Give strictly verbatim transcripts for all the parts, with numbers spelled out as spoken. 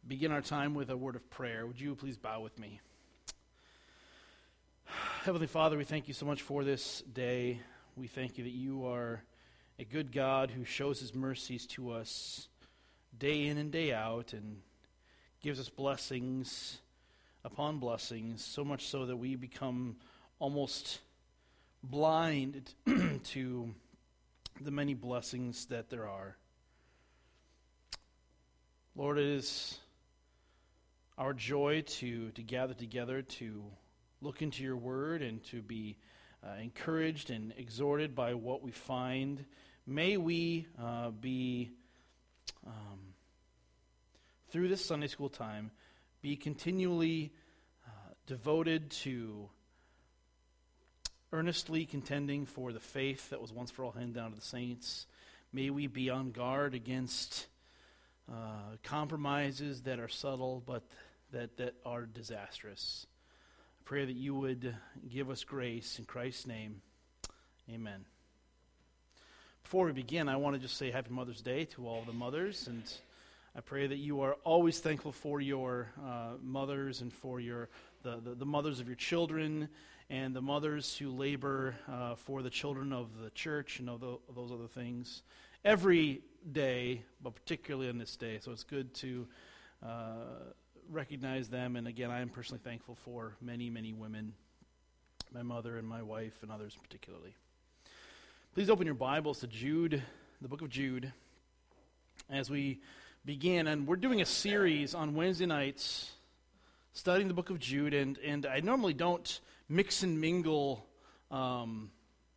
begin our time with a word of prayer. Would you please bow with me? Heavenly Father, we thank you so much for this day. We thank you that you are a good God who shows his mercies to us day in and day out and gives us blessings upon blessings, so much so that we become almost blind to the many blessings that there are. Lord, it is our joy to, to gather together to look into your word and to be uh, encouraged and exhorted by what we find. May we uh, be, um, through this Sunday school time, be continually uh, devoted to earnestly contending for the faith that was once for all handed down to the saints. May we be on guard against uh, compromises that are subtle but that, that are disastrous. I pray that you would give us grace in Christ's name. Amen. Before we begin, I want to just say Happy Mother's Day to all the mothers, and I pray that you are always thankful for your uh, mothers and for your the, the, the mothers of your children and the mothers who labor uh, for the children of the church and of, the, of those other things every day, but particularly on this day. So it's good to uh, recognize them. And again, I am personally thankful for many, many women, my mother and my wife and others particularly. Please open your Bibles to Jude, the book of Jude, as we begin. And we're doing a series on Wednesday nights studying the book of Jude, and, and I normally don't mix and mingle um,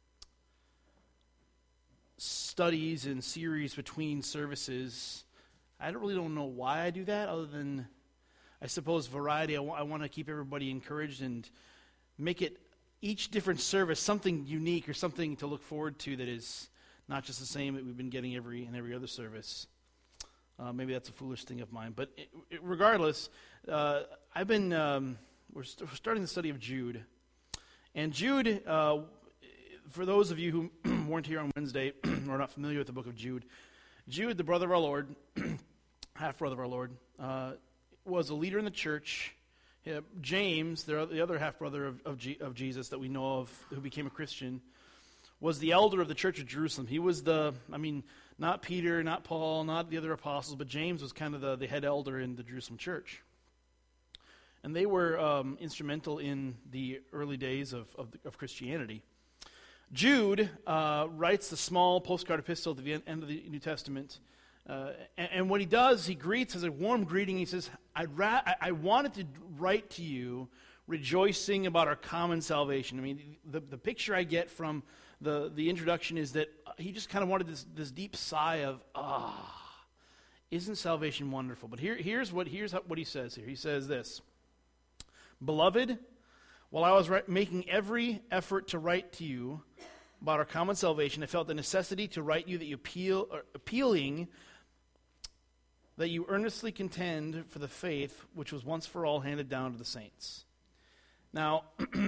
studies and series between services. I don't really don't know why I do that, other than, I suppose, variety. I, w- I want to keep everybody encouraged and make it, each different service, something unique or something to look forward to that is not just the same that we've been getting every in every other service. Uh, maybe that's a foolish thing of mine. But it, it, regardless, uh, I've been, um, we're, st- we're starting the study of Jude. And Jude, uh, for those of you who weren't here on Wednesday or are not familiar with the book of Jude, Jude, the brother of our Lord, half-brother of our Lord, uh, was a leader in the church. Uh, James, the, the other half-brother of, of, G, of Jesus that we know of, who became a Christian, was the elder of the church of Jerusalem. He was the, I mean, not Peter, not Paul, not the other apostles, but James was kind of the, the head elder in the Jerusalem church. And they were um, instrumental in the early days of, of, of Christianity. Jude uh, writes the small postcard epistle at the end of the New Testament. Uh, and, and what he does, he greets as a warm greeting. He says, I'd ra- I, I wanted to write to you rejoicing about our common salvation. I mean, the, the picture I get from the, the introduction is that he just kind of wanted this, this deep sigh of, ah, isn't salvation wonderful? But here, here's what here's what he says here. He says this, Beloved, while I was ri- making every effort to write to you about our common salvation, I felt the necessity to write you that you appeal, or appealing that you earnestly contend for the faith which was once for all handed down to the saints. Now,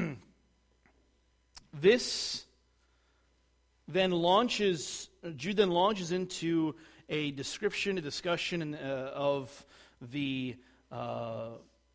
this then launches, Jude then launches into a description, a discussion uh, of the uh,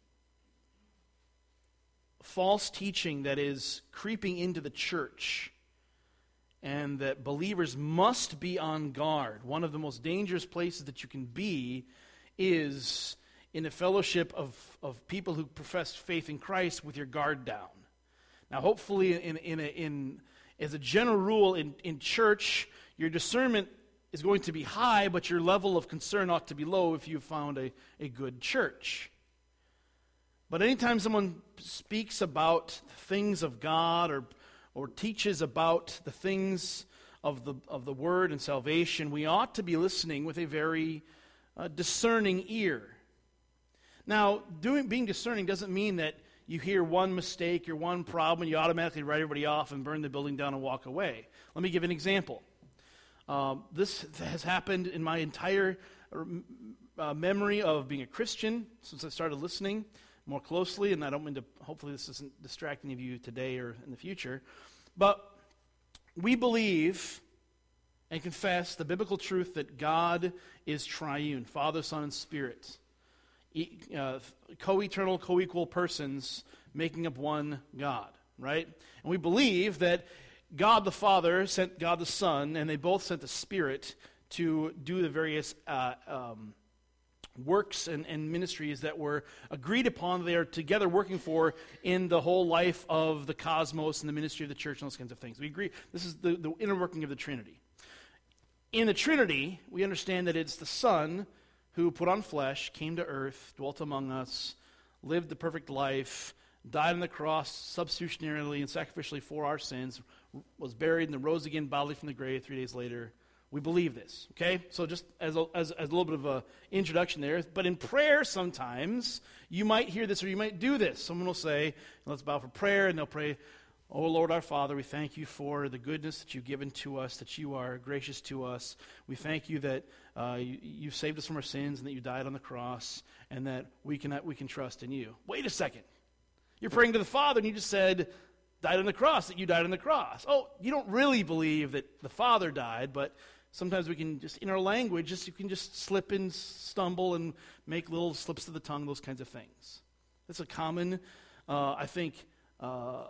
false teaching that is creeping into the church, and that believers must be on guard. One of the most dangerous places that you can be is in a fellowship of, of people who profess faith in Christ with your guard down. Now, hopefully, in in, a, in as a general rule, in, in church, your discernment is going to be high, but your level of concern ought to be low if you've found a, a good church. But anytime someone speaks about things of God or or teaches about the things of the of the Word and salvation, we ought to be listening with a very uh, discerning ear. Now, doing being discerning doesn't mean that you hear one mistake or one problem and you automatically write everybody off and burn the building down and walk away. Let me give an example. Um, this has happened in my entire uh, memory of being a Christian since I started listening more closely, and I don't mean to, hopefully this isn't distracting of you today or in the future, but we believe and confess the biblical truth that God is triune, Father, Son, and Spirit, e- uh, co-eternal, co-equal persons making up one God, right? And we believe that God the Father sent God the Son, and they both sent the Spirit to do the various uh, um, works and, and ministries that were agreed upon. They are together working for in the whole life of the cosmos and the ministry of the church and those kinds of things. We agree. This is the, the inner working of the Trinity. In the Trinity, we understand that it's the Son who put on flesh, came to earth, dwelt among us, lived the perfect life, died on the cross substitutionarily and sacrificially for our sins, was buried and then rose again bodily from the grave three days later. We believe this, okay? So just as a, as, as a little bit of an introduction there. But in prayer sometimes, you might hear this or you might do this. Someone will say, let's bow for prayer, and they'll pray, "Oh Lord our Father, we thank you for the goodness that you've given to us, that you are gracious to us. We thank you that uh, you, you saved us from our sins and that you died on the cross and that we can, we can trust in you." Wait a second. You're praying to the Father and you just said, died on the cross, that you died on the cross. Oh, you don't really believe that the Father died, but sometimes we can just, in our language, just you can just slip and stumble and make little slips of the tongue, those kinds of things. That's a common, uh, I think, uh,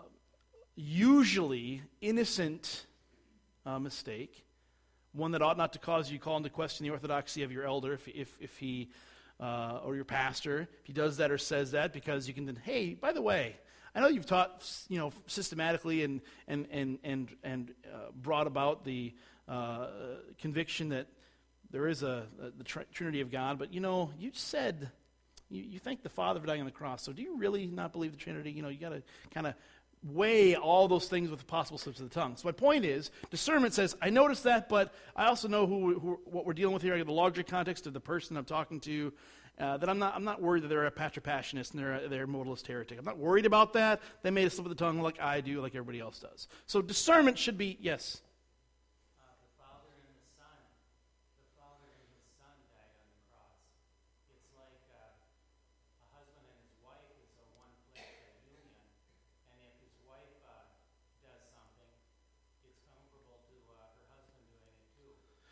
usually innocent uh, mistake, one that ought not to cause you to call into question the orthodoxy of your elder if, if, if he, uh, or your pastor, if he does that or says that, because you can then, hey, by the way, I know you've taught, you know, systematically and and and and and uh, brought about the uh, conviction that there is a, a the tr- Trinity of God, but you know, you said you, you thank the Father for dying on the cross. So do you really not believe the Trinity? You know, you got to kind of weigh all those things with the possible slips of the tongue. So my point is, discernment says, I noticed that, but I also know who, who what we're dealing with here. I get the larger context of the person I'm talking to. Uh, that I'm not I'm not worried that they're a patripassianist and they're a, they're a modalist heretic. I'm not worried about that. They made a slip of the tongue like I do, like everybody else does. So discernment should be, yes? Uh, the Father and the Son. The Father and His Son died on the cross. It's like uh, a husband and his wife is a one-flesh union. And if his wife uh, does something, it's comparable to uh, her husband doing it too.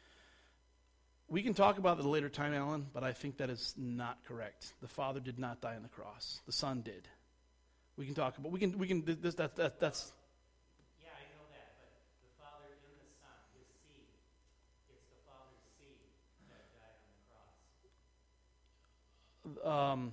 We can talk about it at a later time, Alan, but I think that is not correct. The Father did not die on the cross. The Son did. We can talk about, we can, we can, this, that, that, that's. Yeah, I know that, but the Father in the Son, His seed, it's the Father's seed that died on the cross. Um,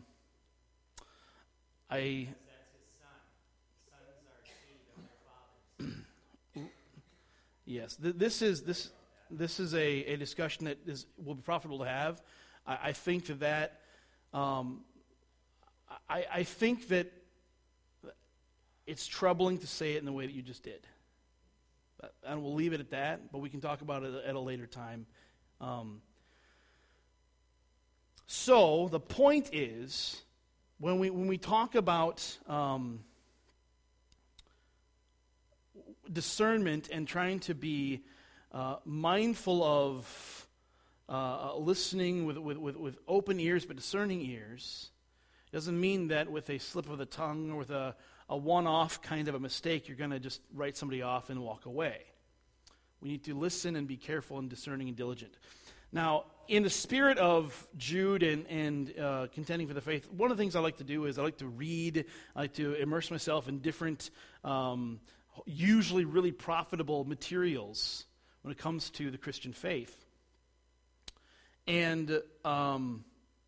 I, Because that's His Son. Sons are seed of their fathers. yes, th- this is, this, this is a, a discussion that is will be profitable to have. I, I think that that, um, I, I think that it's troubling to say it in the way that you just did. But, and we'll leave it at that, but we can talk about it at a later time. Um, so the point is, when we when we talk about um, discernment and trying to be uh, mindful of uh, listening with, with, with, with open ears but discerning ears, doesn't mean that with a slip of the tongue or with a, a one-off kind of a mistake, you're going to just write somebody off and walk away. We need to listen and be careful and discerning and diligent. Now, in the spirit of Jude and, and uh, contending for the faith, one of the things I like to do is I like to read, I like to immerse myself in different, um, usually really profitable materials when it comes to the Christian faith. And um,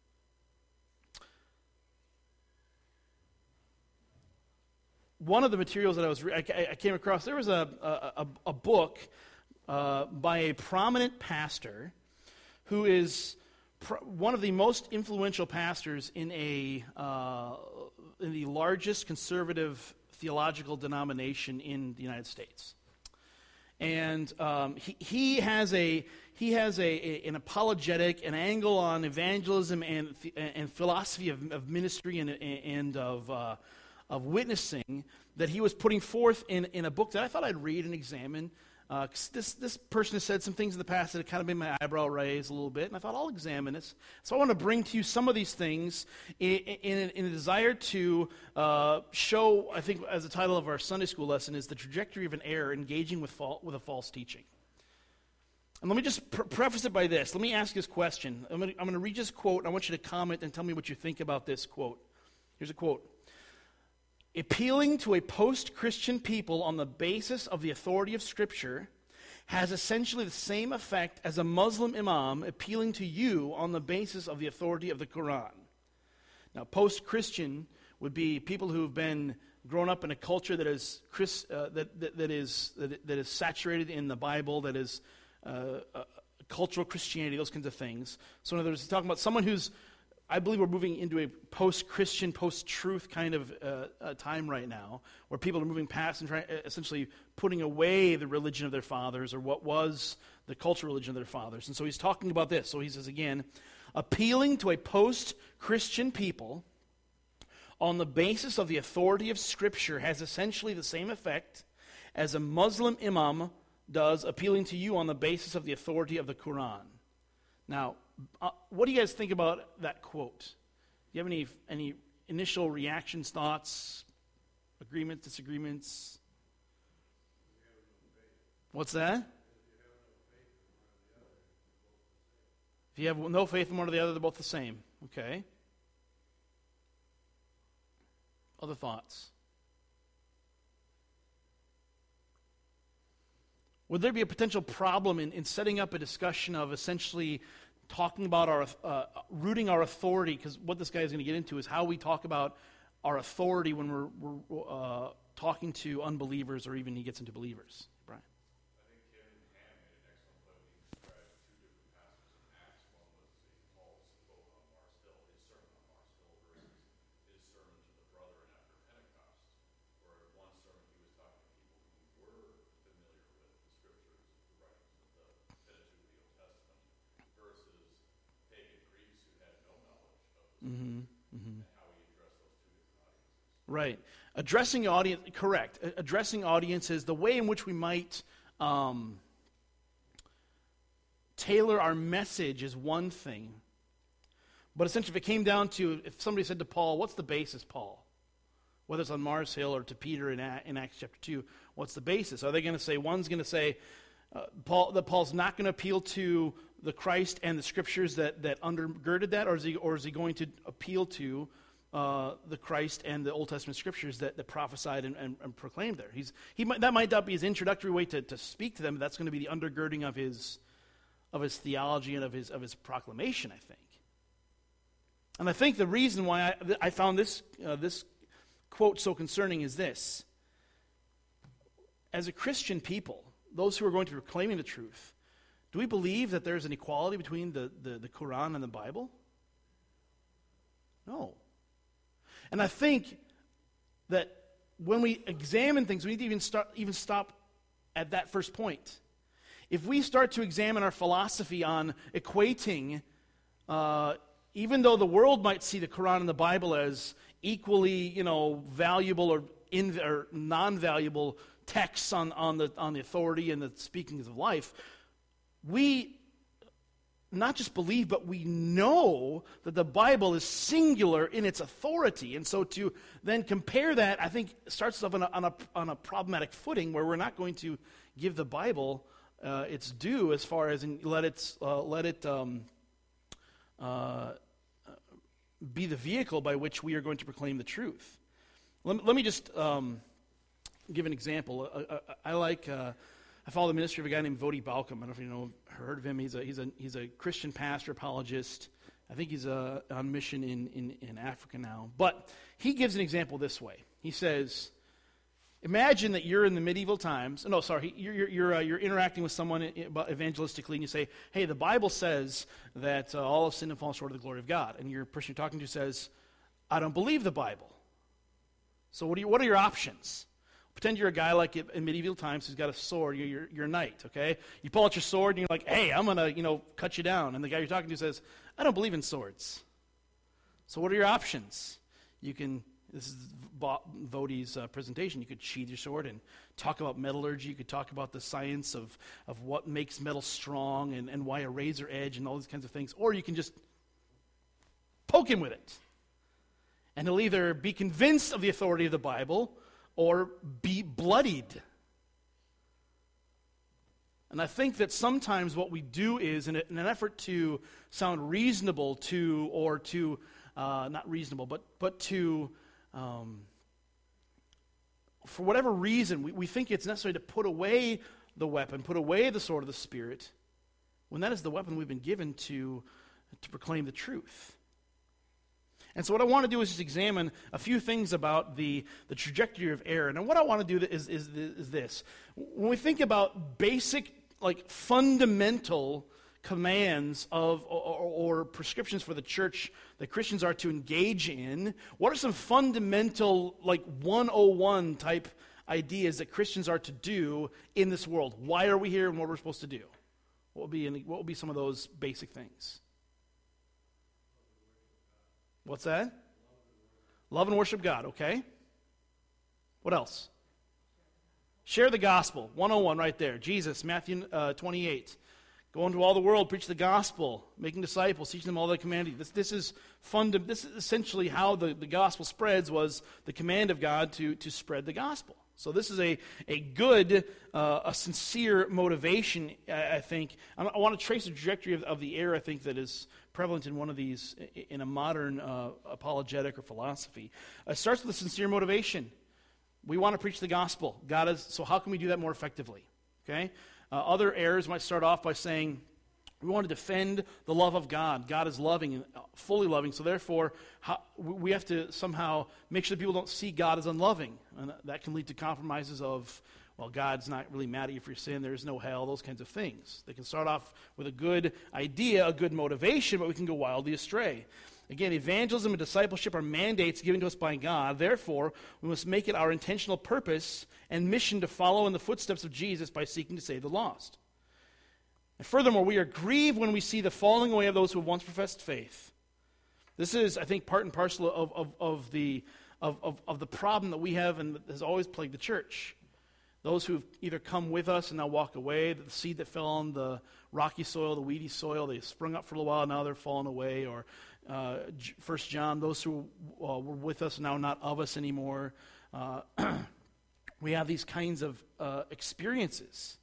one of the materials that I was re- I, I came across, there was a a, a book uh, by a prominent pastor who is pr- one of the most influential pastors in a uh, in the largest conservative theological denomination in the United States. And um, he, he has a he has a, a an apologetic, an angle on evangelism and and philosophy of, of ministry and and of uh, of witnessing that he was putting forth in, in a book that I thought I'd read and examine. Uh, 'cause this this person has said some things in the past that have kind of made my eyebrow raise a little bit, and I thought I'll examine this. So I want to bring to you some of these things in, in, in a desire to uh, show, I think as the title of our Sunday school lesson is, the trajectory of an error engaging with, fal- with a false teaching. And let me just pre- preface it by this. Let me ask this question. I'm going to I'm going to read this quote, and I want you to comment and tell me what you think about this quote. Here's a quote. Appealing to a post-Christian people on the basis of the authority of Scripture has essentially the same effect as a Muslim imam appealing to you on the basis of the authority of the Quran. Now, post-Christian would be people who have been grown up in a culture that is Chris, uh, that, that that is that, that is saturated in the Bible, that is uh, uh, cultural Christianity, those kinds of things. So, in other words, he's talking about someone who's, I believe, we're moving into a post-Christian, post-truth kind of uh, uh, time right now, where people are moving past and trying, essentially putting away the religion of their fathers, or what was the cultural religion of their fathers. And so he's talking about this. So he says again, appealing to a post-Christian people on the basis of the authority of Scripture has essentially the same effect as a Muslim imam does appealing to you on the basis of the authority of the Quran. Now, uh, what do you guys think about that quote? Do you have any any initial reactions, thoughts, agreements, disagreements? What's that? If you have no faith in one or the other, they're both the same. Okay. Other thoughts? Would there be a potential problem in, in setting up a discussion of essentially talking about our, uh, rooting our authority? Because what this guy is going to get into is how we talk about our authority when we're, we're uh, talking to unbelievers, or even he gets into believers. Brian? I think Kim Ham made an excellent point when he described two different passages in Acts. One was the Paul's quote on Mars Hill, his sermon on Mars Hill, versus his sermon to the brethren after Pentecost, where in one sermon he was talking to people who were familiar with the Scriptures, the writings of the Pentateuch, the Old Testament, versus pagan Greeks who had no knowledge of the Scriptures, mm-hmm. Mm-hmm. and how he addressed those two different audiences. Right. Addressing audience, correct. Addressing audiences, the way in which we might um, tailor our message is one thing. But essentially, if it came down to, if somebody said to Paul, what's the basis, Paul? Whether it's on Mars Hill or to Peter in, in Acts chapter two, what's the basis? Are they going to say, one's going to say, uh, Paul, that Paul's not going to appeal to the Christ and the Scriptures that, that undergirded that, or is he, or is he going to appeal to Uh, the Christ and the Old Testament Scriptures that, that prophesied and, and, and proclaimed there? He's, he might, that might not be his introductory way to, to speak to them, but that's going to be the undergirding of his of his theology and of his of his proclamation, I think. And I think the reason why I, I found this uh, this quote so concerning is this: as a Christian people, those who are going to be proclaiming the truth, do we believe that there is an equality between the, the, the Quran and the Bible? No. And I think that when we examine things, we need to even start, even stop at that first point. If we start to examine our philosophy on equating, uh, even though the world might see the Quran and the Bible as equally, you know, valuable or, in, or non-valuable texts on, on the on the authority and the speakings of life, we not just believe, but we know that the Bible is singular in its authority. And so to then compare that, I think, starts us off on a, on a, on a problematic footing where we're not going to give the Bible uh, its due as far as in, let it, uh, let it um, uh, be the vehicle by which we are going to proclaim the truth. Let, let me just um, give an example. I, I, I like... Uh, I follow the ministry of a guy named Vodi Balcom. I don't know if you know, heard of him. He's a he's a he's a Christian pastor, apologist. I think he's uh, on mission in, in, in Africa now. But he gives an example this way. He says, imagine that you're in the medieval times. No, sorry, you're you're you're, uh, you're interacting with someone evangelistically, and you say, "Hey, the Bible says that uh, all have sinned and fallen short of the glory of God." And your person you're talking to says, "I don't believe the Bible." So what do you, what are your options? Pretend you're a guy like in medieval times who's got a sword. You're, you're, you're a knight, okay? You pull out your sword and you're like, hey, I'm going to, you know, cut you down. And the guy you're talking to says, I don't believe in swords. So what are your options? You can, this is Vodi's uh, presentation, you could sheathe your sword and talk about metallurgy. You could talk about the science of, of what makes metal strong and, and why a razor edge and all these kinds of things. Or you can just poke him with it. And he'll either be convinced of the authority of the Bible or be bloodied. And I think that sometimes what we do is, in, a, in an effort to sound reasonable to, or to, uh, not reasonable, but, but to, um, for whatever reason, we, we think it's necessary to put away the weapon, put away the sword of the Spirit, when that is the weapon we've been given to, to proclaim the truth. And so what I want to do is just examine a few things about the, the trajectory of error. And what I want to do is, is, is this. When we think about basic, like fundamental commands of or, or, or prescriptions for the church that Christians are to engage in, what are some fundamental, like one oh one type ideas that Christians are to do in this world? Why are we here and what we're supposed to do? What will be, in, what will be some of those basic things? What's that? Love and worship God, okay. What else? Share the gospel, one oh one right there. Jesus, Matthew uh, twenty-eight. Go into all the world, preach the gospel, making disciples, teaching them all that I command you. This, this, is funda- this is essentially how the, the gospel spreads, was the command of God to, to spread the gospel. So this is a, a good, uh, a sincere motivation, I, I think. I, I want to trace the trajectory of, of the error, I think, that is prevalent in one of these, in a modern uh, apologetic or philosophy. It starts with a sincere motivation. We want to preach the gospel. God is, so how can we do that more effectively? Okay? Uh, other errors might start off by saying, we want to defend the love of God. God is loving and fully loving, so therefore how, we have to somehow make sure that people don't see God as unloving. And that can lead to compromises of, well, God's not really mad at you for your sin, there's no hell, those kinds of things. They can start off with a good idea, a good motivation, but we can go wildly astray. Again, evangelism and discipleship are mandates given to us by God. Therefore, we must make it our intentional purpose and mission to follow in the footsteps of Jesus by seeking to save the lost. And furthermore, we are grieved when we see the falling away of those who have once professed faith. This is, I think, part and parcel of, of, of, the, of, of, of the problem that we have and that has always plagued the church. Those who have either come with us and now walk away, the seed that fell on the rocky soil, the weedy soil, they sprung up for a little while, now they're falling away. Or uh, First John, those who uh, were with us now not of us anymore. Uh, we have these kinds of uh, experiences.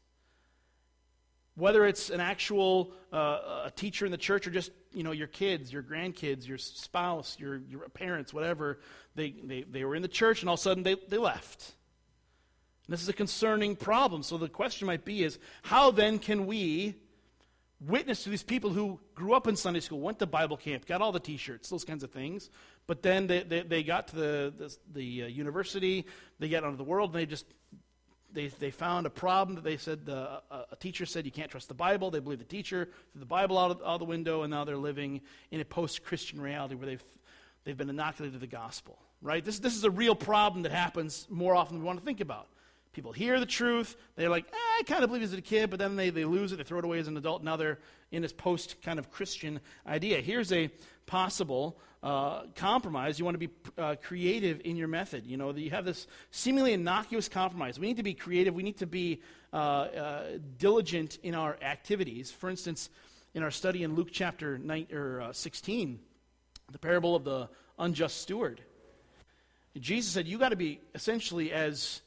Whether it's an actual uh, a teacher in the church or just, you know, your kids, your grandkids, your spouse, your, your parents, whatever, they, they, they were in the church and all of a sudden they, they left. And this is a concerning problem. So the question might be is, how then can we witness to these people who grew up in Sunday school, went to Bible camp, got all the T-shirts, those kinds of things, but then they, they, they got to the, the, the uh, university, they got out of the world, and they just... They they found a problem that they said, uh, a teacher said you can't trust the Bible. They believe the teacher, threw the Bible out of, out of the window, and now they're living in a post-Christian reality where they've they've been inoculated to the gospel, right? This, this is a real problem that happens more often than we want to think about. People hear the truth, they're like, eh, I kind of believe as a kid, but then they, they lose it, they throw it away as an adult, now they're in this post kind of Christian idea. Here's a possible uh, compromise. You want to be uh, creative in your method. You know, you have this seemingly innocuous compromise. We need to be creative, we need to be uh, uh, diligent in our activities. For instance, in our study in Luke chapter nine, or, uh, sixteen, the parable of the unjust steward, Jesus said, you got to be essentially as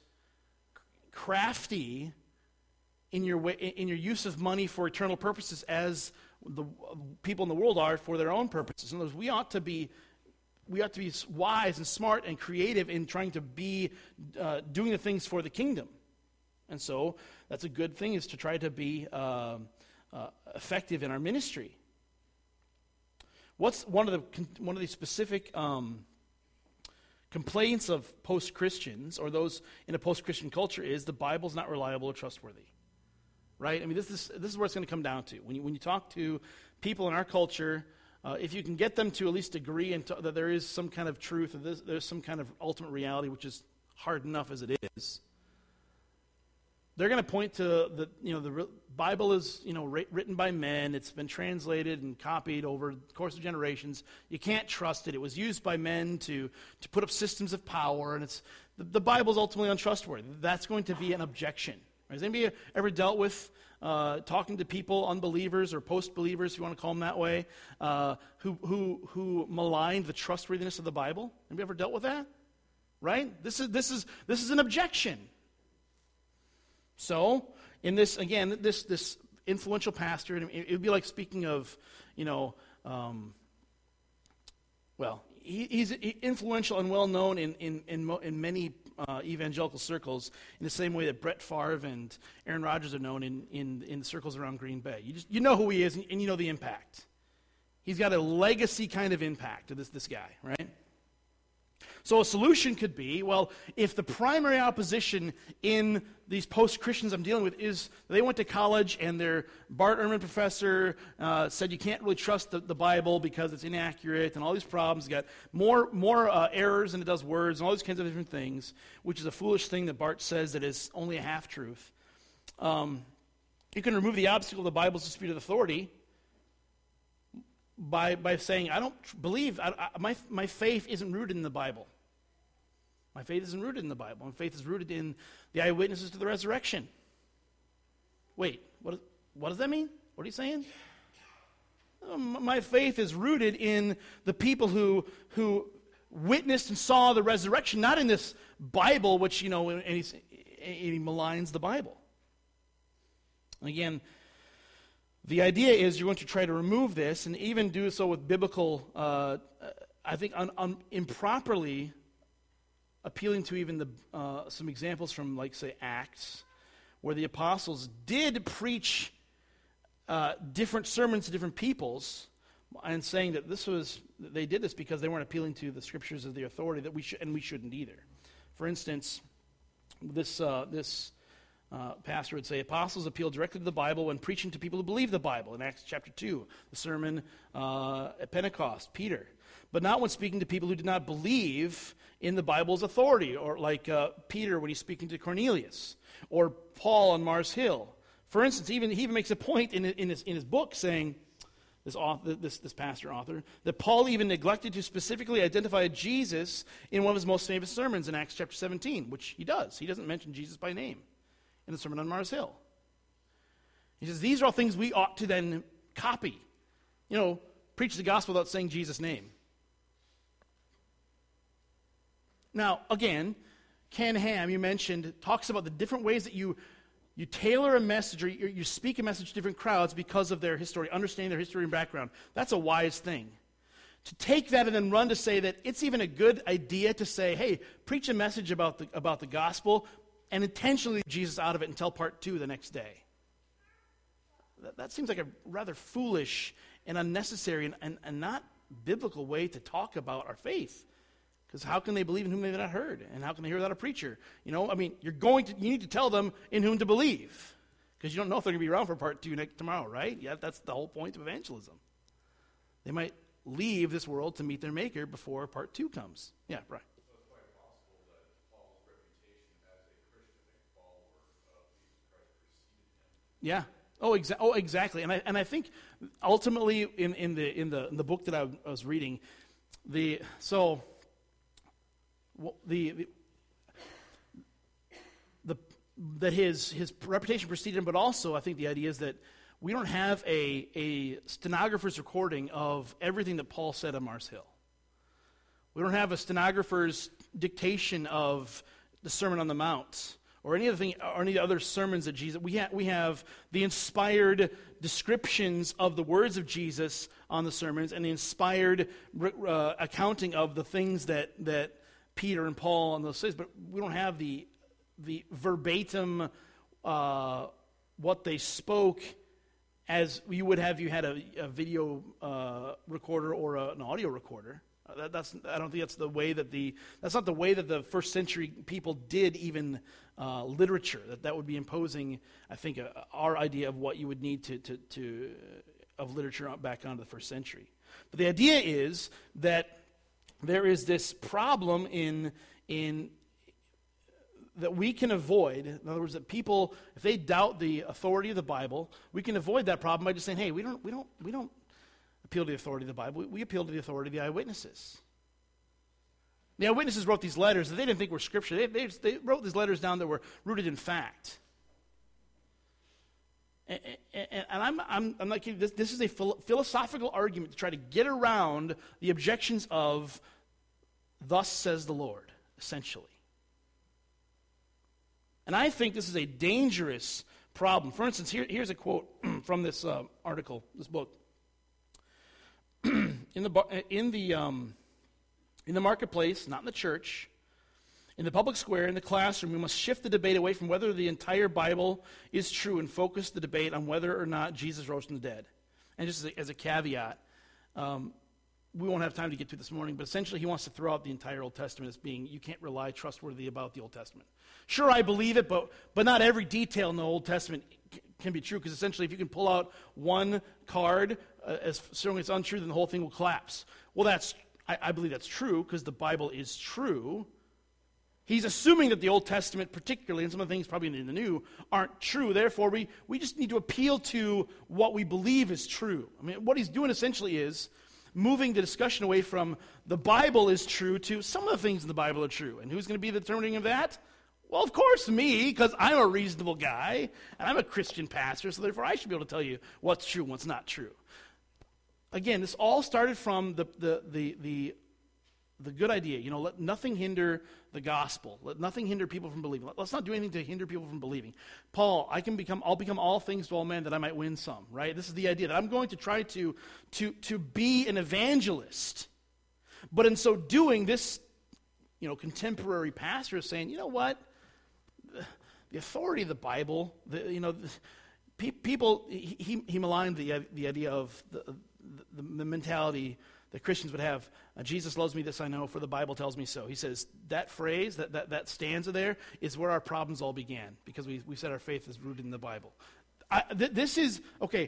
crafty in your way, in your use of money for eternal purposes as the people in the world are for their own purposes. In other words, we ought to be we ought to be wise and smart and creative in trying to be uh, doing the things for the kingdom. And so that's a good thing, is to try to be uh, uh, effective in our ministry. What's one of the one of the specific um, complaints of post-Christians, or those in a post-Christian culture, is the Bible's not reliable or trustworthy, right? I mean, this is this is where it's going to come down to. When you, when you talk to people in our culture, uh, if you can get them to at least agree and to, that there is some kind of truth, or there's, there's some kind of ultimate reality, which is hard enough as it is, they're going to point to the, you know, the Bible is, you know, written by men. It's been translated and copied over the course of generations. You can't trust it. It was used by men to, to put up systems of power, and it's the, the Bible is ultimately untrustworthy. That's going to be an objection. Has anybody ever dealt with uh, talking to people, unbelievers or post-believers, if you want to call them that way, uh, who who who maligned the trustworthiness of the Bible? Have you ever dealt with that? Right? This is this is this is an objection. So, in this, again, this this influential pastor, and it would be like speaking of, you know, um, well, he, he's influential and well known in in in, mo- in many uh, evangelical circles, in the same way that Brett Favre and Aaron Rodgers are known in in, in the circles around Green Bay. You just you know who he is, and, and you know the impact. He's got a legacy kind of impact to this this guy, right? So a solution could be, well, if the primary opposition in these post-Christians I'm dealing with is they went to college and their Bart Ehrman professor uh, said you can't really trust the, the Bible because it's inaccurate and all these problems. You got more more uh, errors than it does words and all these kinds of different things, which is a foolish thing that Bart says that is only a half-truth. Um, you can remove the obstacle of the Bible's disputed authority by by saying, I don't believe, I, I, my my faith isn't rooted in the Bible. My faith isn't rooted in the Bible. My faith is rooted in the eyewitnesses to the resurrection. Wait, what, what does that mean? What are you saying? Um, my faith is rooted in the people who who witnessed and saw the resurrection, not in this Bible, which, you know, and, he's, and he maligns the Bible. And again, the idea is you're going to try to remove this, and even do so with biblical, uh, I think, un, un, improperly appealing to even the uh, some examples from, like, say, Acts, where the apostles did preach uh, different sermons to different peoples, and saying that this was they did this because they weren't appealing to the scriptures of the authority that we should, and we shouldn't either. For instance, this uh, this uh, pastor would say apostles appeal directly to the Bible when preaching to people who believe the Bible. In Acts chapter two, the sermon uh, at Pentecost, Peter. But not when speaking to people who did not believe in the Bible's authority, or like uh, Peter when he's speaking to Cornelius, or Paul on Mars Hill. For instance, even he even makes a point in, in, his, in his book saying, this, author, this, this pastor author, that Paul even neglected to specifically identify Jesus in one of his most famous sermons in Acts chapter seventeen, which he does. He doesn't mention Jesus by name in the Sermon on Mars Hill. He says, these are all things we ought to then copy. You know, preach the gospel without saying Jesus' name. Now, again, Ken Ham, you mentioned, talks about the different ways that you you tailor a message or you, you speak a message to different crowds because of their history, understanding their history and background. That's a wise thing. To take that and then run to say that it's even a good idea to say, hey, preach a message about the about the gospel and intentionally leave Jesus out of it until part two the next day. That, that seems like a rather foolish and unnecessary and, and, and not biblical way to talk about our faith. Because how can they believe in whom they have not heard? And how can they hear without a preacher? You know, I mean, you're going to, you need to tell them in whom to believe. Because you don't know if they're going to be around for part two next, tomorrow, right? Yeah, that's the whole point of evangelism. They might leave this world to meet their Maker before part two comes. Yeah, right. So it's quite possible that Paul's reputation as a Christian and follower of Jesus Christ preceded him. Yeah. Oh, exa- oh, exactly. And I and I think ultimately in, in the in the in the book that I was reading, the so. Well, the, the, the that his his reputation preceded him, but also I think the idea is that we don't have a a stenographer's recording of everything that Paul said on Mars Hill. We don't have a stenographer's dictation of the Sermon on the Mount or any other thing or any other sermons that Jesus. We have we have the inspired descriptions of the words of Jesus on the sermons and the inspired uh, accounting of the things that that. Peter and Paul and those things, but we don't have the the verbatim uh, what they spoke as you would have if you had a, a video uh, recorder or a, an audio recorder. Uh, that, that's I don't think that's the way that the that's not the way that the first century people did even uh, literature. That that would be imposing, I think, uh, our idea of what you would need to to, to uh, of literature back onto the first century. But the idea is that there is this problem in in that we can avoid. In other words, that people, if they doubt the authority of the Bible, we can avoid that problem by just saying, "Hey, we don't, we don't, we don't appeal to the authority of the Bible. We, we appeal to the authority of the eyewitnesses." The eyewitnesses wrote these letters that they didn't think were scripture. They, they, they wrote these letters down that were rooted in fact. And, and, and I'm, I'm, I'm not kidding. This, this is a philo- philosophical argument to try to get around the objections of "Thus says the Lord," essentially. And I think this is a dangerous problem. For instance, here, here's a quote from this uh, article, this book. in the bar- in the um, in the marketplace, not in the church, in the public square, in the classroom, we must shift the debate away from whether the entire Bible is true and focus the debate on whether or not Jesus rose from the dead. And just as a, as a caveat, um, we won't have time to get to this morning, but essentially he wants to throw out the entire Old Testament as being, you can't rely trustworthy about the Old Testament. Sure, I believe it, but but not every detail in the Old Testament c- can be true, because essentially if you can pull out one card uh, as showing it's untrue, then the whole thing will collapse. Well, that's I, I believe that's true, because the Bible is true. He's assuming that the Old Testament particularly, and some of the things probably in the New, aren't true. Therefore, we, we just need to appeal to what we believe is true. I mean, what he's doing essentially is moving the discussion away from the Bible is true to some of the things in the Bible are true. And who's going to be the determining of that? Well, of course, me, because I'm a reasonable guy, and I'm a Christian pastor, so therefore I should be able to tell you what's true and what's not true. Again, this all started from the the the the, the good idea, you know, let nothing hinder the gospel. Let nothing hinder people from believing. Let's not do anything to hinder people from believing. Paul, I can become, I'll become all things to all men that I might win some, right? This is the idea that I'm going to try to, to, to be an evangelist. But in so doing, this, you know, contemporary pastor is saying, you know what? The authority of the Bible, the, you know, the, pe- people, he, he maligned the, the idea of the, the, the mentality that Christians would have, uh, Jesus loves me, this I know, for the Bible tells me so. He says that phrase, that, that, that stanza there, is where our problems all began, because we, we said our faith is rooted in the Bible. I, th- this is, okay,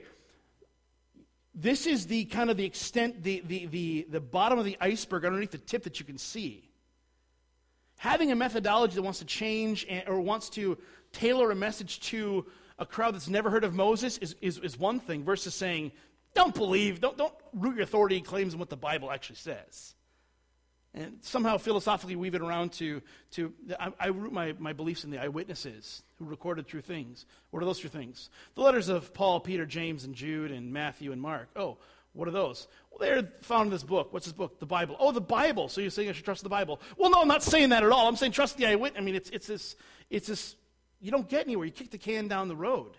this is the kind of the extent, the, the, the, the bottom of the iceberg underneath the tip that you can see. Having a methodology that wants to change and, or wants to tailor a message to a crowd that's never heard of Moses is, is, is one thing, versus saying, don't believe, don't, don't root your authority claims in what the Bible actually says. And somehow philosophically weave it around to, to I, I root my, my beliefs in the eyewitnesses who recorded true things. What are those true things? The letters of Paul, Peter, James, and Jude, and Matthew, and Mark. Oh, what are those? Well, they're found in this book. What's this book? The Bible. Oh, the Bible. So you're saying I should trust the Bible. Well, no, I'm not saying that at all. I'm saying trust the eyewitness. I mean, it's, it's this, it's this, you don't get anywhere. You kick the can down the road.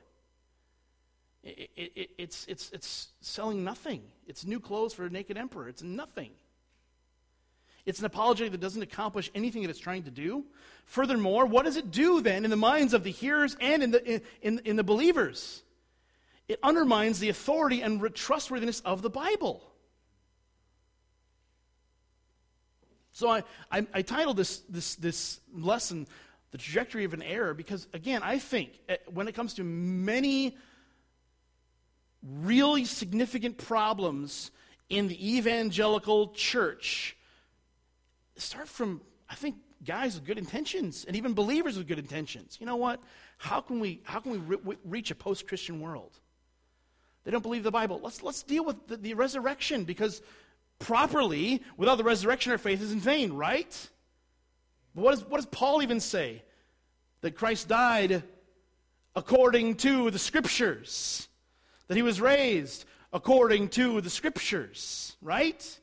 It, it, it, it's, it's, it's selling nothing. It's new clothes for a naked emperor. It's nothing. It's an apologetic that doesn't accomplish anything that it's trying to do. Furthermore, what does it do then in the minds of the hearers and in the, in, in the believers? It undermines the authority and trustworthiness of the Bible. So I, I, I titled this, this, this lesson, The Trajectory of an Error, because, again, I think when it comes to many really significant problems in the evangelical church, start from, I think, guys with good intentions and even believers with good intentions. You know what? How can we how can we re- reach a post-Christian world? They don't believe the Bible. Let's let's deal with the, the resurrection, because properly, without the resurrection, our faith is in vain, right? But what, is, what does Paul even say? That Christ died according to the Scriptures. That he was raised according to the Scriptures, right?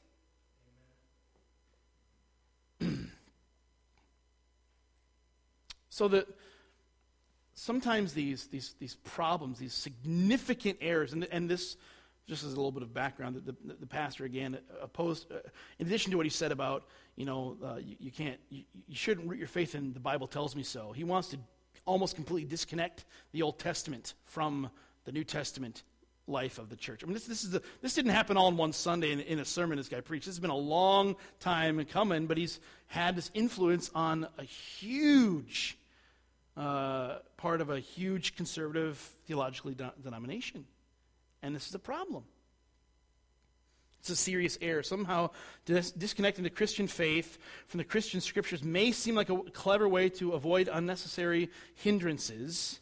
So that sometimes these these these problems, these significant errors, and, and this, just as a little bit of background, the, the, the pastor again opposed, uh, in addition to what he said about, you know, uh, you, you can't, you, you shouldn't root your faith in the Bible tells me so. He wants to almost completely disconnect the Old Testament from the New Testament life of the church. I mean, this this is a, this didn't happen all in one Sunday in, in a sermon this guy preached. This has been a long time coming, but he's had this influence on a huge uh, part of a huge conservative theologically de- denomination, and this is a problem. It's a serious error. Somehow dis- disconnecting the Christian faith from the Christian scriptures may seem like a clever way to avoid unnecessary hindrances,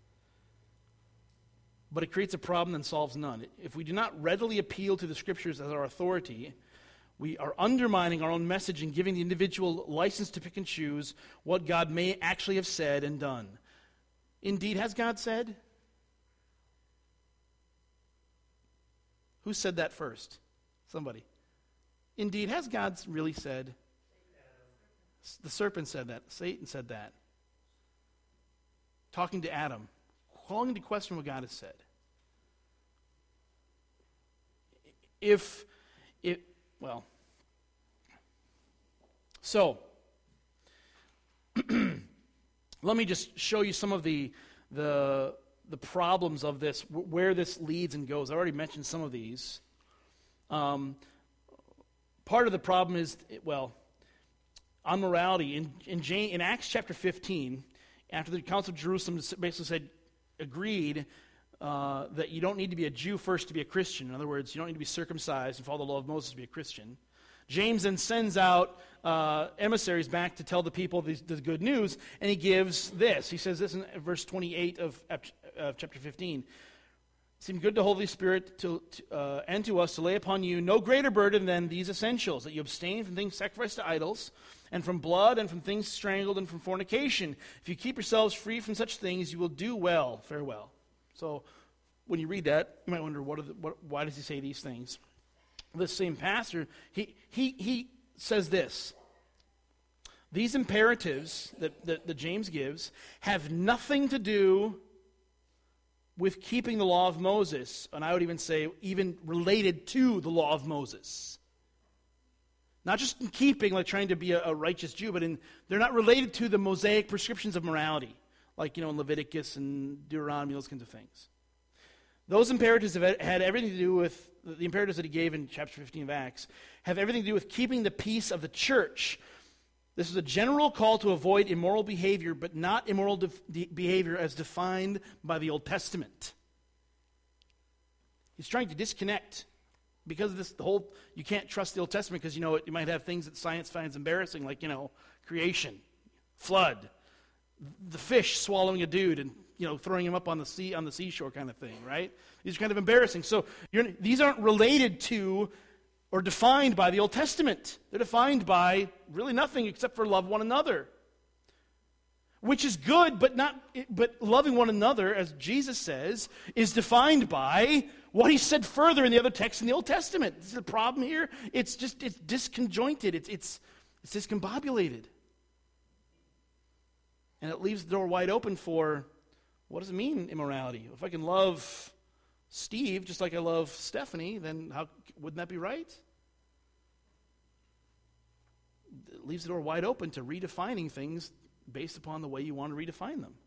but it creates a problem and solves none. If we do not readily appeal to the Scriptures as our authority, we are undermining our own message and giving the individual license to pick and choose what God may actually have said and done. Indeed, has God said? Who said that first? Somebody. Indeed, has God really said? The serpent said that. Satan said that. Talking to Adam. calling into question what God has said. If, it, well, so, let me just show you some of the, the, the problems of this, where this leads and goes. I already mentioned some of these. Um, part of the problem is, well, on morality, in, in, James, in Acts chapter fifteen, after the Council of Jerusalem basically said, agreed uh, that you don't need to be a Jew first to be a Christian. In other words, you don't need to be circumcised and follow the law of Moses to be a Christian. James then sends out uh, emissaries back to tell the people the, the good news, and he gives this. He says this in verse twenty-eight of, of chapter fifteen. It seemed good to Holy Spirit to, to, uh, and to us to lay upon you no greater burden than these essentials, that you abstain from things sacrificed to idols, and from blood, and from things strangled, and from fornication. If you keep yourselves free from such things, you will do well. Farewell. So when you read that, you might wonder, what are the, what, why does he say these things? This same pastor, he he he says this. These imperatives that, that, that James gives have nothing to do with keeping the law of Moses, and I would even say even related to the law of Moses. Not just in keeping, like trying to be a, a righteous Jew, but in they're not related to the Mosaic prescriptions of morality, like, you know, in Leviticus and Deuteronomy, those kinds of things. Those imperatives have had everything to do with, the imperatives that he gave in chapter fifteen of Acts, have everything to do with keeping the peace of the church. This is a general call to avoid immoral behavior, but not immoral de- de- behavior as defined by the Old Testament. He's trying to disconnect. Because of this, the whole, you can't trust the Old Testament because, you know, you might have things that science finds embarrassing, like, you know, creation, flood, the fish swallowing a dude and, you know, throwing him up on the sea, on the seashore kind of thing, right? These are kind of embarrassing. So you're, these aren't related to or defined by the Old Testament. They're defined by really nothing except for love one another. Which is good, but not. But loving one another, as Jesus says, is defined by what he said further in the other texts in the Old Testament. This is the problem here. It's just it's disconjointed. It's it's it's discombobulated, and it leaves the door wide open for what does it mean immorality? If I can love Steve just like I love Stephanie, then how wouldn't that be right? It leaves the door wide open to redefining things based upon the way you want to redefine them.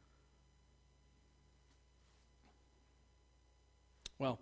Well,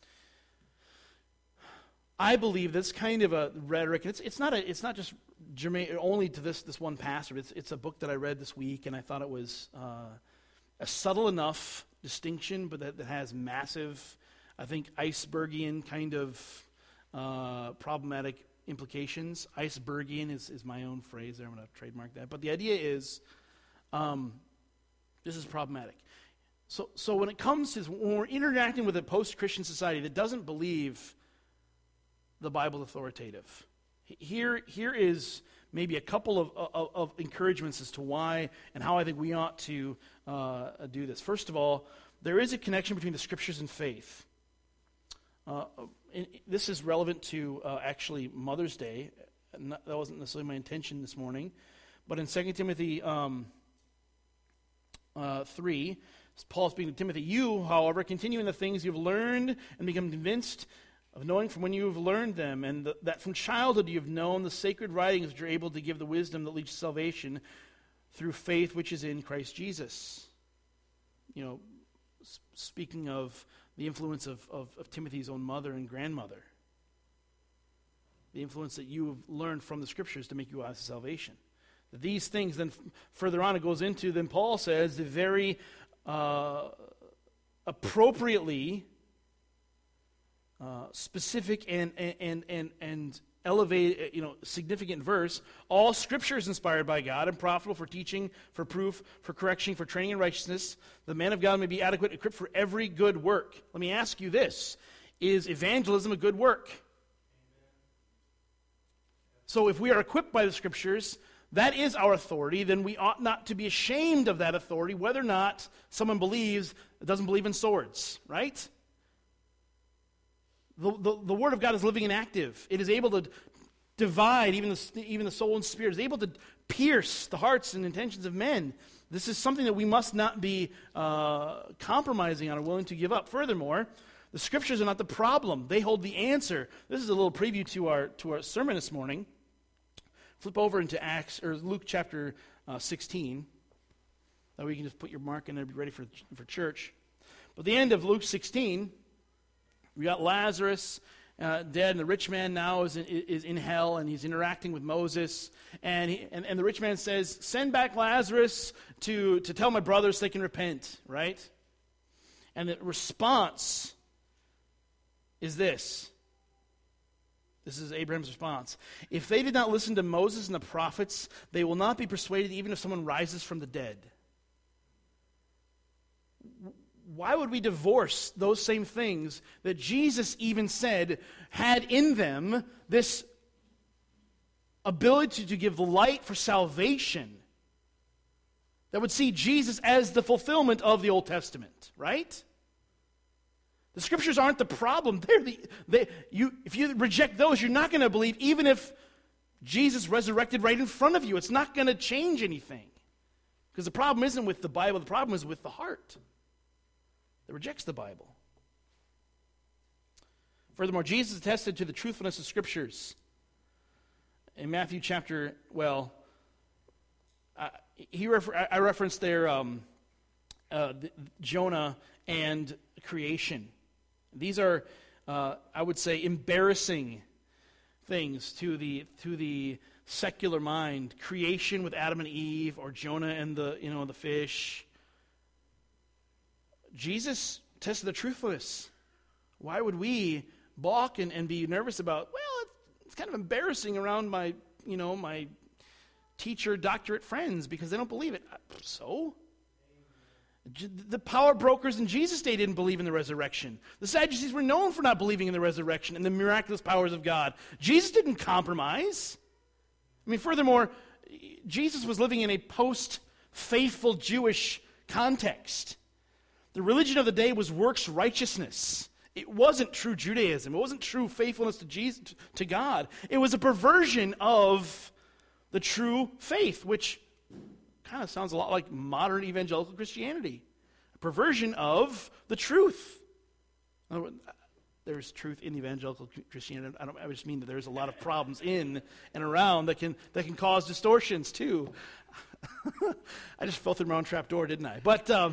I believe this kind of a rhetoric, it's it's not a, it's not just germane only to this this one pastor. It's it's a book that I read this week, and I thought it was uh, a subtle enough distinction, but that, that has massive, I think, icebergian kind of uh, problematic implications. Icebergian is, is my own phrase there. I'm going to trademark that. But the idea is, um, this is problematic. So, so when it comes to, when we're interacting with a post-Christian society that doesn't believe the Bible authoritative, here, here is maybe a couple of, of, of encouragements as to why and how I think we ought to uh, do this. First of all, there is a connection between the Scriptures and faith. Uh, this is relevant to uh, actually Mother's Day. Not, that wasn't necessarily my intention this morning. But in Second Timothy um, uh, three, Paul speaking to Timothy, you, however, continue in the things you've learned and become convinced of knowing from when you have learned them, and the, that from childhood you have known the sacred writings which are able to give the wisdom that leads to salvation through faith which is in Christ Jesus. You know, sp- speaking of the influence of, of, of Timothy's own mother and grandmother. The influence that you have learned from the Scriptures to make you wise to salvation. That these things, then f- further on it goes into, then Paul says, the very uh, appropriately uh, specific and and and and elevate, you know, significant verse. All Scripture is inspired by God and profitable for teaching, for proof, for correction, for training in righteousness. The man of God may be adequate, equipped for every good work. Let me ask you this: is evangelism a good work? So if we are equipped by the Scriptures, that is our authority, then we ought not to be ashamed of that authority, whether or not someone believes, doesn't believe in swords, right? The, the, the Word of God is living and active. It is able to divide even the, even the soul and spirit. It is able to pierce the hearts and intentions of men. This is something that we must not be uh, compromising on or willing to give up. Furthermore, the Scriptures are not the problem. They hold the answer. This is a little preview to our to our sermon this morning. Flip over into Acts or Luke chapter uh, sixteen. That way you can just put your mark in there and be ready for, for church. But the end of Luke sixteen, we got Lazarus uh, dead, and the rich man now is in, is in hell, and he's interacting with Moses. And, he, and and the rich man says, "Send back Lazarus to, to tell my brothers they can repent," right? And the response is this. This is Abraham's response. "If they did not listen to Moses and the prophets, they will not be persuaded even if someone rises from the dead." Why would we divorce those same things that Jesus even said had in them this ability to give the light for salvation that would see Jesus as the fulfillment of the Old Testament, right? The Scriptures aren't the problem. They're the, they, you, if you reject those, you're not going to believe even if Jesus resurrected right in front of you. It's not going to change anything. Because the problem isn't with the Bible, the problem is with the heart that rejects the Bible. Furthermore, Jesus attested to the truthfulness of Scriptures. In Matthew chapter, well, uh, he refer- I referenced there um, uh, the, Jonah and creation. These are, uh, I would say, embarrassing things to the to the secular mind. Creation with Adam and Eve, or Jonah and the you know the fish. Jesus tested the truthfulness. Why would we balk and, and be nervous about, well, it's kind of embarrassing around my, you know, my teacher, doctorate friends because they don't believe it. So? The power brokers in Jesus' day didn't believe in the resurrection. The Sadducees were known for not believing in the resurrection and the miraculous powers of God. Jesus didn't compromise. I mean, furthermore, Jesus was living in a post-faithful Jewish context. The religion of the day was works righteousness. It wasn't true Judaism. It wasn't true faithfulness to Jesus, to God. It was a perversion of the true faith, which kind of sounds a lot like modern evangelical Christianity. A perversion of the truth. There's truth in evangelical Christianity. I, don't, I just mean that there's a lot of problems in and around that can that can cause distortions too. I just fell through my own trap door, didn't I? But um,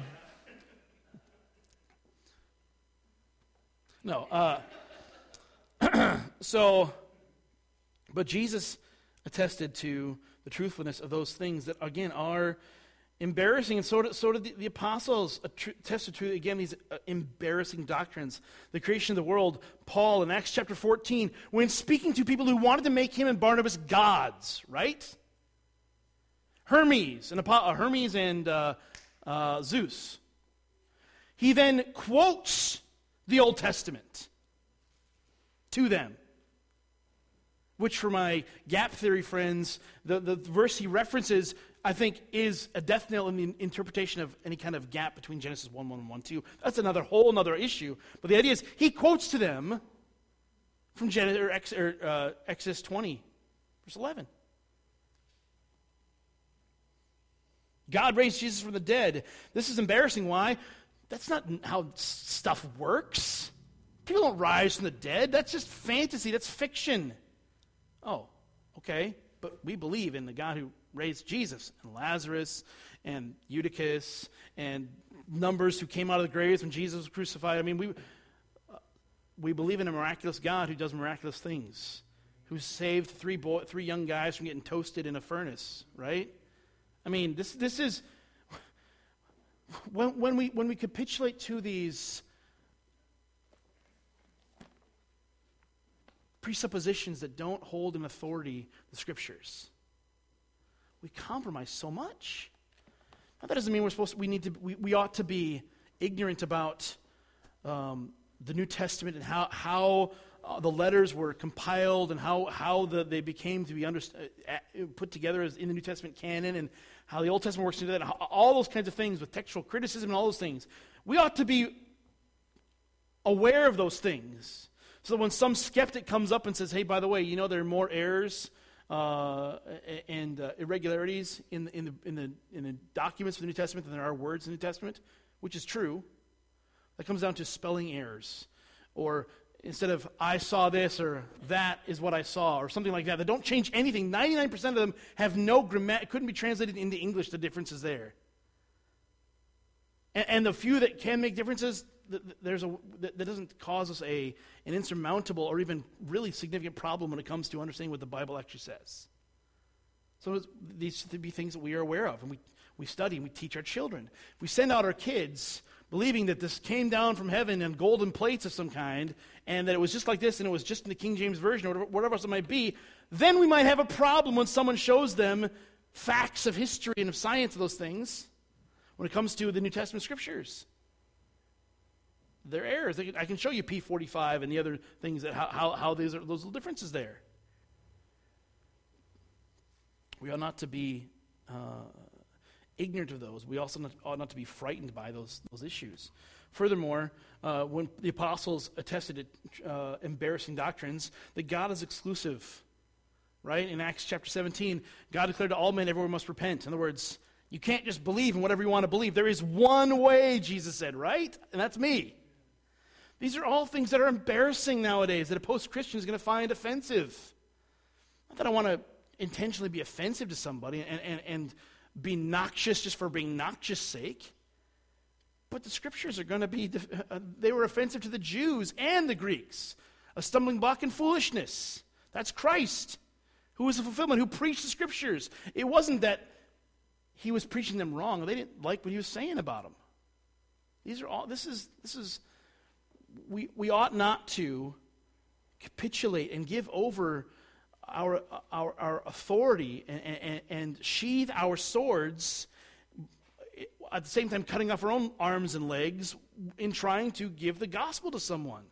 no. Uh, so, but Jesus attested to the truthfulness of those things that, again, are embarrassing, and so did, so did the, the apostles attested to, again, these uh, embarrassing doctrines. The creation of the world, Paul in Acts chapter fourteen, when speaking to people who wanted to make him and Barnabas gods, right? Hermes and, uh, Hermes and uh, uh, Zeus. He then quotes the Old Testament to them. Which, for my gap theory friends, the, the verse he references, I think, is a death knell in the interpretation of any kind of gap between Genesis one one and one two. That's another whole other issue. But the idea is, he quotes to them from Genesis, or Ex, or, uh, Exodus twenty, verse eleven. God raised Jesus from the dead. This is embarrassing. Why? That's not how stuff works. People don't rise from the dead. That's just fantasy. That's fiction. Oh, okay, but we believe in the God who raised Jesus and Lazarus and Eutychus and numbers who came out of the graves when Jesus was crucified. I mean, we uh, we believe in a miraculous God who does miraculous things, who saved three boy, three young guys from getting toasted in a furnace, right? I mean, this this is when when we when we capitulate to these presuppositions that don't hold in authority the Scriptures, we compromise so much. Now, that doesn't mean we're supposed to, we need to we, we ought to be ignorant about um, the New Testament and how how uh, the letters were compiled and how how the, they became to be underst- uh, put together as in the New Testament canon, and how the Old Testament works into that, all those kinds of things with textual criticism and all those things. We ought to be aware of those things. So when some skeptic comes up and says, hey, by the way, you know there are more errors uh, and uh, irregularities in the, in the in the in the documents of the New Testament than there are words in the New Testament, which is true. That comes down to spelling errors, or instead of I saw this or that is what I saw or something like that. That don't change anything. ninety-nine percent of them have no grammar. Couldn't be translated into English. The difference is there. And, and the few that can make differences, there's a that doesn't cause us a an insurmountable or even really significant problem when it comes to understanding what the Bible actually says. So these should be things that we are aware of, and we we study and we teach our children. If we send out our kids believing that this came down from heaven in golden plates of some kind, and that it was just like this, and it was just in the King James Version, or whatever, whatever else it might be, then we might have a problem when someone shows them facts of history and of science of those things when it comes to the New Testament scriptures. They're errors. They can, I can show you P forty-five and the other things, that how, how, how these are, those little differences there. We ought not to be uh, ignorant of those. We also not, ought not to be frightened by those those issues. Furthermore, uh, when the apostles attested to uh, embarrassing doctrines, that God is exclusive, right? In Acts chapter seventeen, God declared to all men everyone must repent. In other words, you can't just believe in whatever you want to believe. There is one way, Jesus said, right? And that's me. These are all things that are embarrassing nowadays that a post-Christian is going to find offensive. Not that I want to intentionally be offensive to somebody and, and, and be noxious just for being noxious sake. But the scriptures are going to be, uh, they were offensive to the Jews and the Greeks. A stumbling block and foolishness. That's Christ, who was the fulfillment, who preached the scriptures. It wasn't that he was preaching them wrong. They didn't like what he was saying about them. These are all, this is, this is, we, we ought not to capitulate and give over our, our, our authority and, and, and sheathe our swords at the same time cutting off our own arms and legs in trying to give the gospel to someone.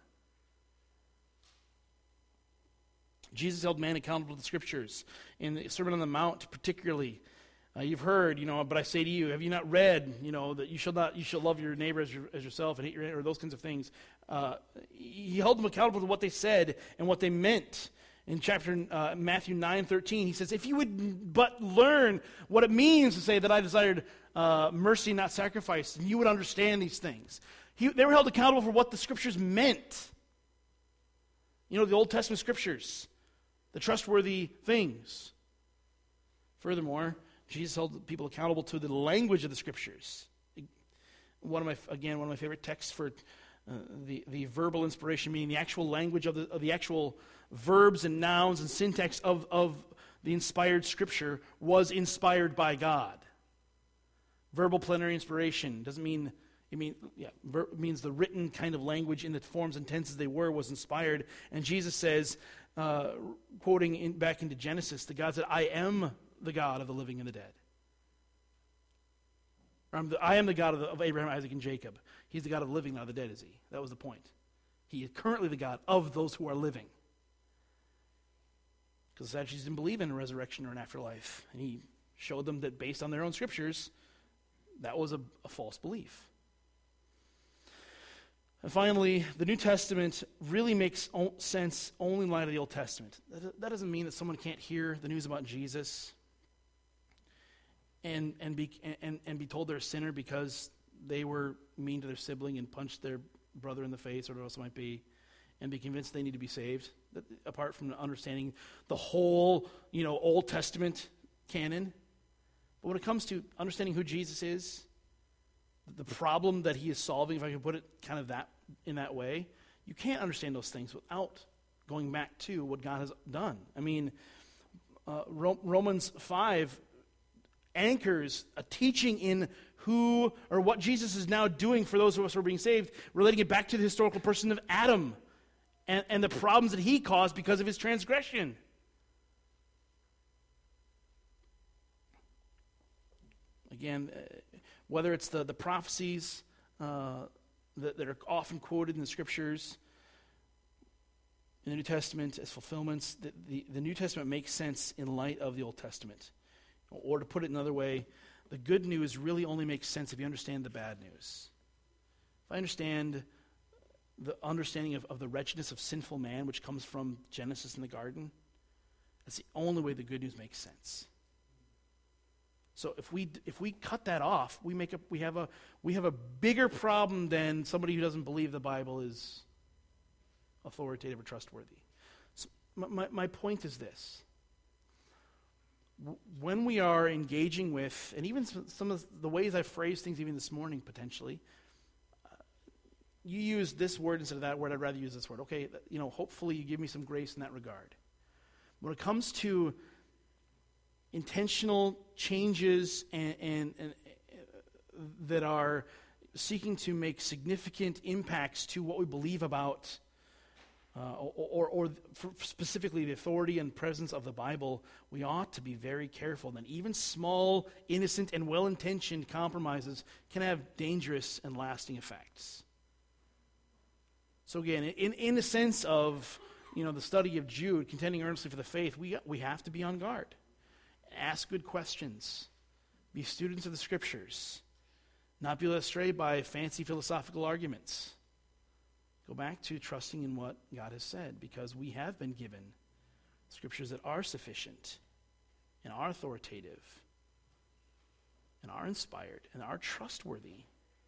Jesus held man accountable to the scriptures. In the Sermon on the Mount particularly, uh, you've heard, you know, but I say to you, have you not read, you know, that you shall not, you shall love your neighbor as, your, as yourself and hate your, or those kinds of things. Uh, he held them accountable to what they said and what they meant. In chapter uh, Matthew nine thirteen, he says, if you would but learn what it means to say that I desired uh, mercy, not sacrifice, then you would understand these things. He, they were held accountable for what the scriptures meant. You know, the Old Testament scriptures, the trustworthy things. Furthermore, Jesus held people accountable to the language of the scriptures. One of my, again, one of my favorite texts for uh, the, the verbal inspiration, meaning the actual language of the, of the actual verbs and nouns and syntax of, of the inspired scripture was inspired by God. Verbal plenary inspiration doesn't mean, it mean, yeah, ver, means the written kind of language in the forms and tenses they were was inspired. And Jesus says, uh, quoting in, back into Genesis, that God said, I am the God of the living and the dead. Or I'm the, I am the God of, the, of Abraham, Isaac, and Jacob. He's the God of the living, not the dead, is he? That was the point. He is currently the God of those who are living. Because the Sadducees didn't believe in a resurrection or an afterlife. And he showed them that based on their own scriptures, that was a, a false belief. And finally, the New Testament really makes o- sense only in light of the Old Testament. That, that doesn't mean that someone can't hear the news about Jesus and and be and, and be told they're a sinner because they were mean to their sibling and punched their brother in the face or whatever else it might be, and be convinced they need to be saved, that, apart from understanding the whole, you know, Old Testament canon. But when it comes to understanding who Jesus is, the problem that he is solving, if I can put it kind of that in that way, you can't understand those things without going back to what God has done. I mean, uh, Ro- Romans five anchors a teaching in who or what Jesus is now doing for those of us who are being saved, relating it back to the historical person of Adam and, and the problems that he caused because of his transgression. Again, uh, whether it's the, the prophecies uh, that, that are often quoted in the scriptures, in the New Testament as fulfillments, the, the, the New Testament makes sense in light of the Old Testament. Or to put it another way, the good news really only makes sense if you understand the bad news. If I understand the understanding of, of the wretchedness of sinful man, which comes from Genesis in the garden, That's the only way the good news makes sense. So if we if we cut that off, we make a we have a we have a bigger problem than somebody who doesn't believe the Bible is authoritative or trustworthy. So my my, my point is this: w- when we are engaging with, and even some, some of the ways I phrased things, even this morning potentially, uh, you use this word instead of that word. I'd rather use this word. Okay, you know, hopefully you give me some grace in that regard. When it comes to intentional changes and, and, and uh, that are seeking to make significant impacts to what we believe about, uh, or, or, or for specifically the authority and presence of the Bible, we ought to be very careful. Then even small, innocent, and well-intentioned compromises can have dangerous and lasting effects. So again, in, in the sense of, you know, the study of Jude, contending earnestly for the faith, we we have to be on guard. Ask good questions. Be students of the Scriptures. Not be led astray by fancy philosophical arguments. Go back to trusting in what God has said, because we have been given Scriptures that are sufficient and are authoritative and are inspired and are trustworthy,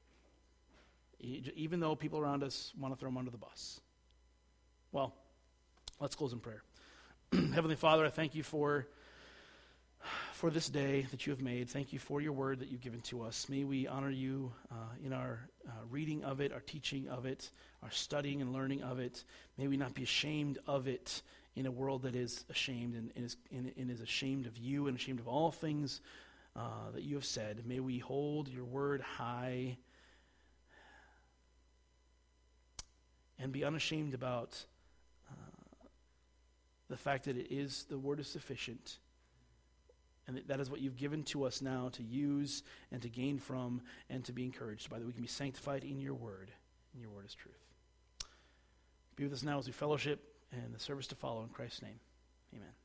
even though people around us want to throw them under the bus. Well, let's close in prayer. Heavenly Father, I thank you for for this day that you have made. Thank you for your word that you've given to us. May we honor you uh, in our uh, reading of it, our teaching of it, our studying and learning of it. May we not be ashamed of it in a world that is ashamed and, and, is, and, and is ashamed of you and ashamed of all things uh, that you have said. May we hold your word high and be unashamed about uh, the fact that it is, the word is sufficient. And that is what you've given to us now to use and to gain from and to be encouraged by, that we can be sanctified in your word, and your word is truth. Be with us now as we fellowship and the service to follow in Christ's name. Amen.